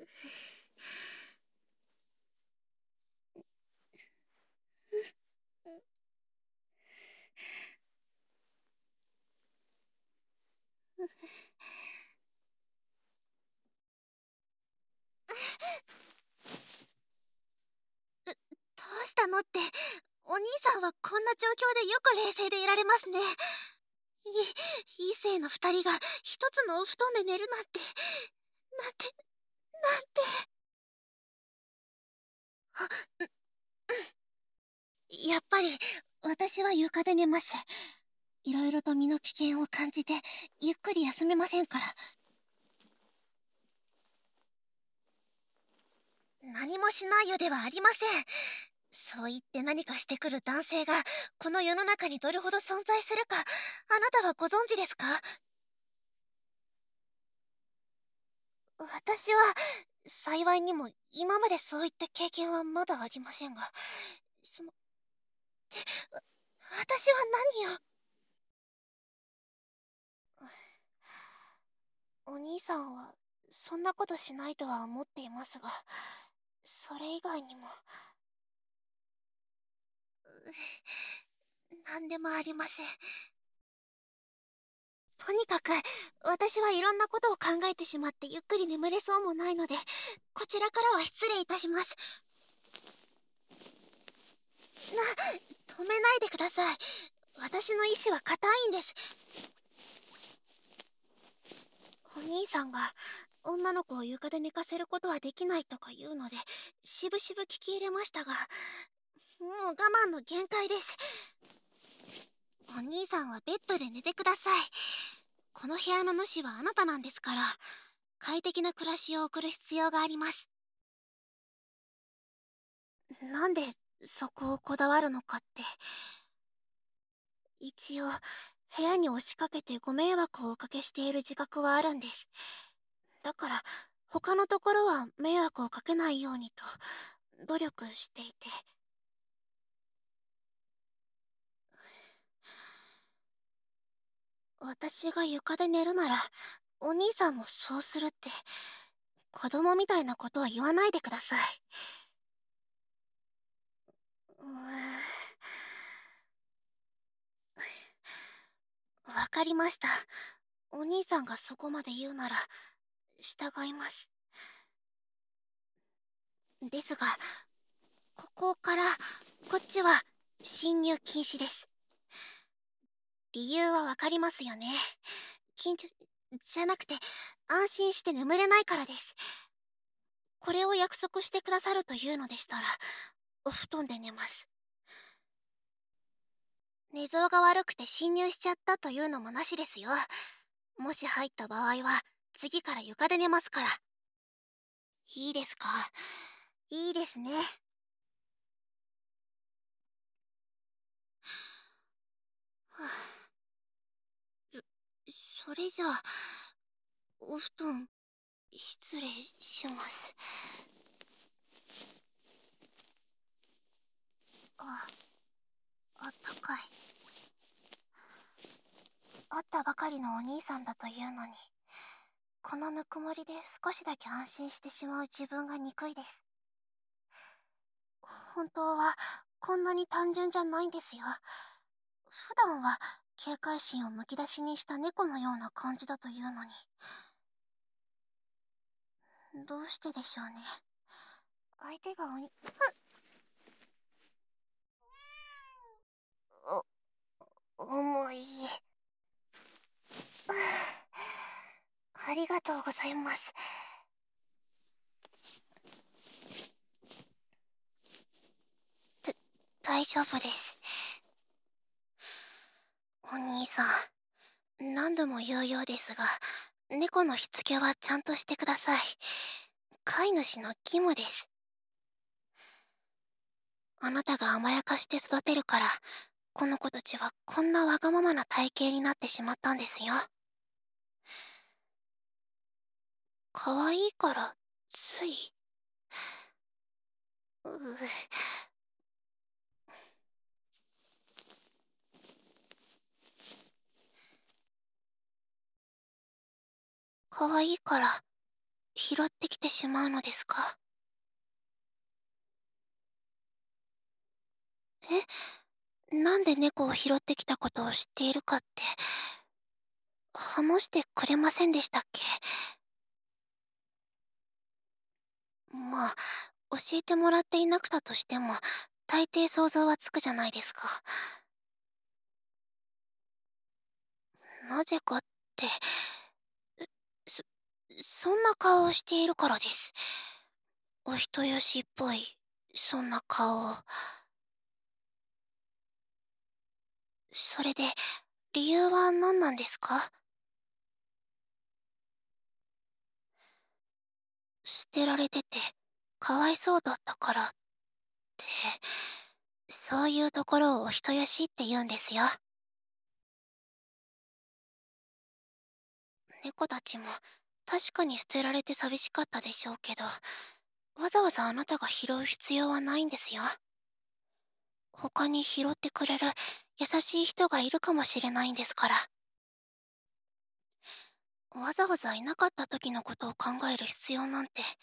どうしたのって、お兄さんはこんな状況でよく冷静でいられますね。異性の二人が一つのお布団で寝るなんて、なんて、なんて。やっぱり、私は床で寝ます。いろいろと身の危険を感じて、ゆっくり休めませんから。何もしないよではありません。そう言って何かしてくる男性が、この世の中にどれほど存在するか、あなたはご存知ですか？私は、幸いにも今までそういった経験はまだありませんが、その、私は何を。お兄さんは、そんなことしないとは思っていますが、それ以外にも、何でもありません。とにかく、私はいろんなことを考えてしまってゆっくり眠れそうもないので、こちらからは失礼いたします。止めないでください。私の意志は固いんです。お兄さんが、女の子を床で寝かせることはできないとか言うので、しぶしぶ聞き入れましたが、もう我慢の限界です。お兄さんはベッドで寝てください。この部屋の主はあなたなんですから、快適な暮らしを送る必要があります。なんでそこをこだわるのかって。一応、部屋に押しかけてご迷惑をおかけしている自覚はあるんです。だから、他のところは迷惑をかけないようにと、努力していて。私が床で寝るなら、お兄さんもそうするって、子供みたいなことは言わないでください。うーん。わかりました。お兄さんがそこまで言うなら、従います。ですが、ここから、こっちは、侵入禁止です。理由はわかりますよね。緊張、じゃなくて、安心して眠れないからです。これを約束してくださるというのでしたら、お布団で寝ます。寝相が悪くて侵入しちゃったというのもなしですよ。もし入った場合は、次から床で寝ますから。いいですか？いいですね。はあ、それじゃあ、お布団、失礼します。あ、あったかい。会ったばかりのお兄さんだというのに、このぬくもりで少しだけ安心してしまう自分が憎いです。本当は、こんなに単純じゃないんですよ。普段は、警戒心をむき出しにした猫のような感じだというのに。どうしてでしょうね。相手が重い。ありがとうございます。大丈夫です。お兄さん、何度も言うようですが、猫のしつけはちゃんとしてください。飼い主の義務です。あなたが甘やかして育てるから、この子たちはこんなわがままな体型になってしまったんですよ。可愛いから、つい。うう、可愛いから、 拾ってきてしまうのですか？なんで猫を拾ってきたことを知っているかって話してくれませんでしたっけ？まあ、教えてもらっていなくたとしても、大抵想像はつくじゃないですか。なぜかって、そ、そんな顔をしているからです。お人よしっぽい、そんな顔を。それで、理由は何なんですか？捨てられてて、かわいそうだったからって、そういうところをお人よしって言うんですよ。猫たちも確かに捨てられて寂しかったでしょうけど、わざわざあなたが拾う必要はないんですよ。他に拾ってくれる優しい人がいるかもしれないんですから。わざわざいなかった時のことを考える必要なんて。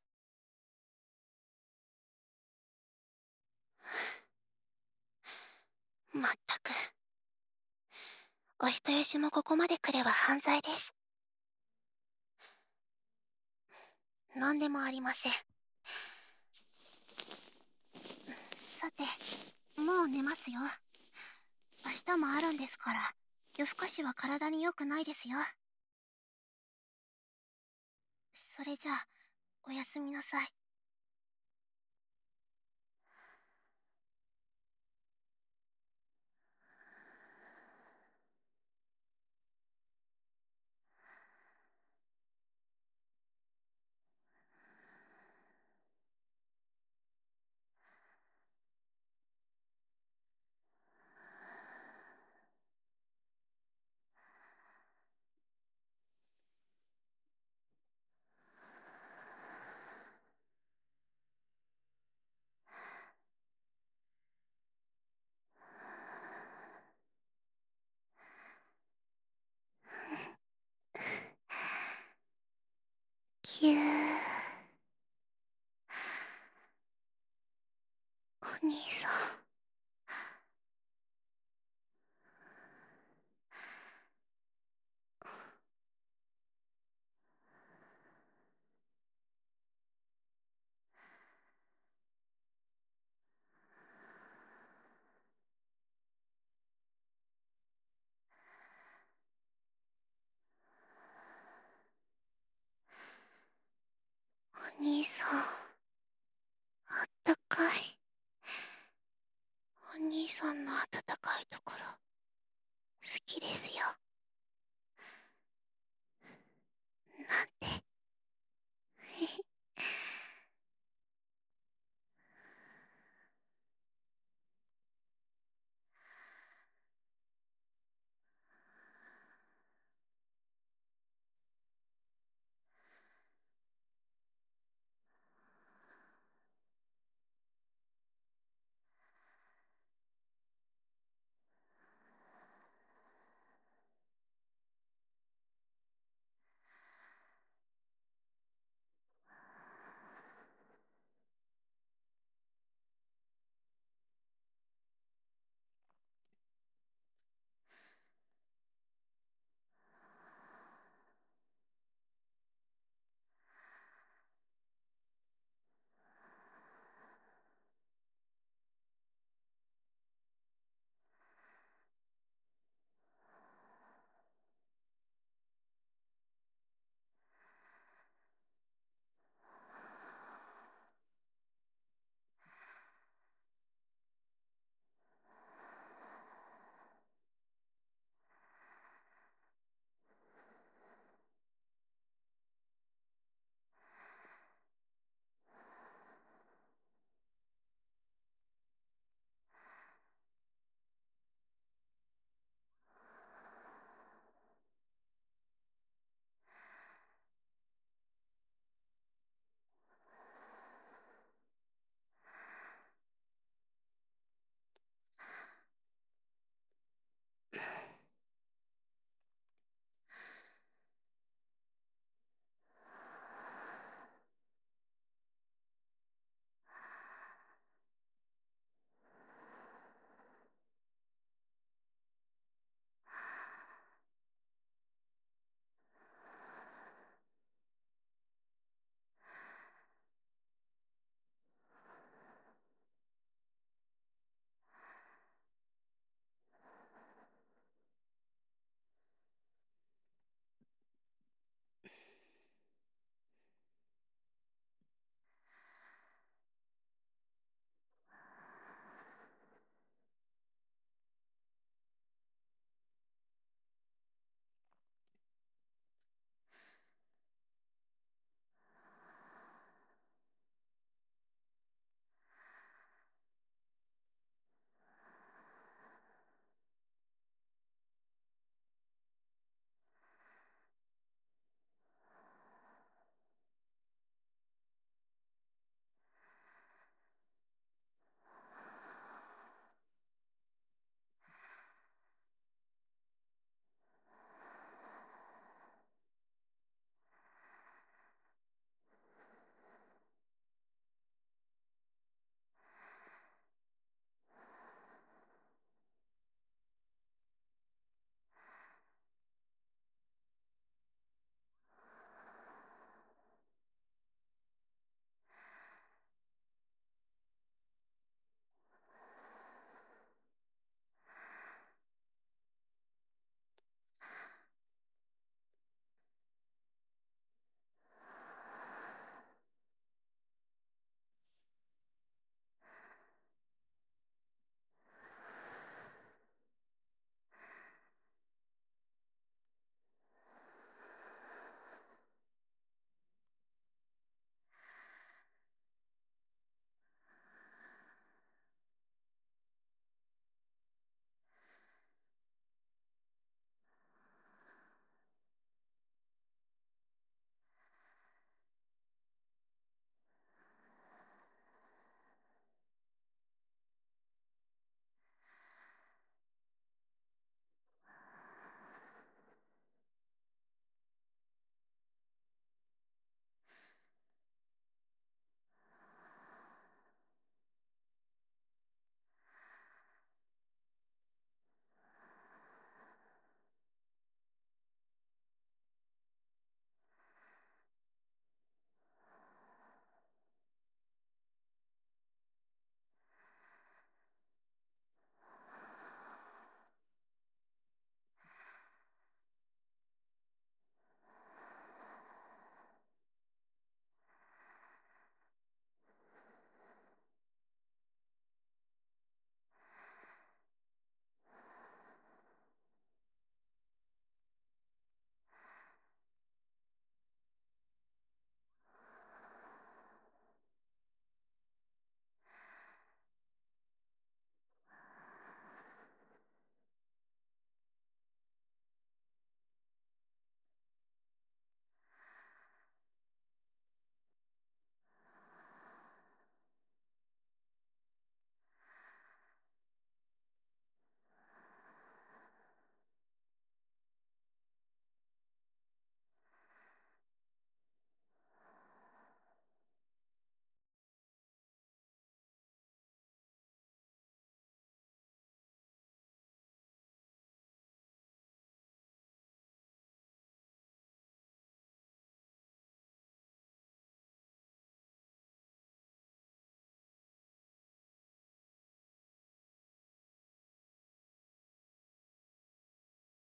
まったく。お人よしもここまで来れば犯罪です。何でもありません。さて、もう寝ますよ。明日もあるんですから、夜更かしは体に良くないですよ。それじゃあ、おやすみなさい。ぎゅー。お兄さん。お兄さん。あったかい。お兄さんの温かいところ、好きですよ。なんて